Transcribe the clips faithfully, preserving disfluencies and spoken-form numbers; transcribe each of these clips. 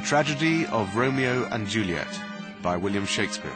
Tragedy of Romeo and Juliet by William Shakespeare.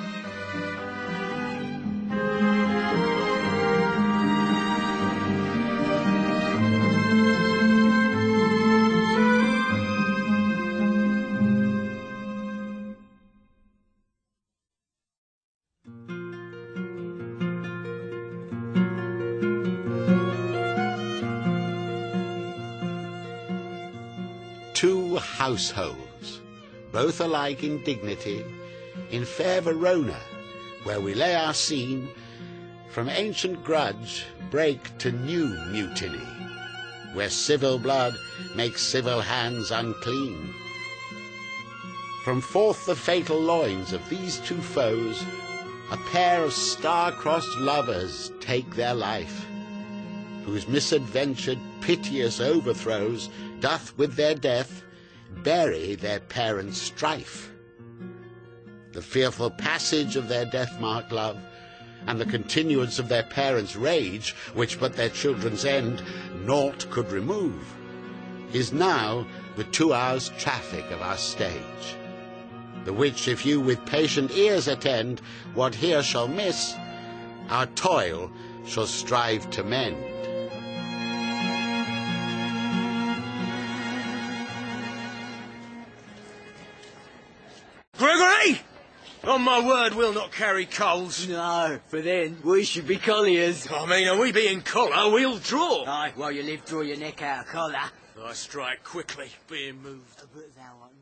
Two households, both alike in dignity, in fair Verona, where we lay our scene, from ancient grudge break to new mutiny, where civil blood makes civil hands unclean. From forth the fatal loins of these two foes, a pair of star-crossed lovers take their life, whose misadventured piteous overthrows doth with their death bury their parents' strife. The fearful passage of their death-marked love, and the continuance of their parents' rage, which but their children's end naught could remove, is now the two hours' traffic of our stage, the which if you with patient ears attend, what here shall miss, our toil shall strive to mend. Gregory! On my word, we'll not carry coals. No, for then we should be colliers. I mean, are we being collar, we'll draw. Aye, while you live, draw your neck out of collar. I strike quickly, being moved. But thou art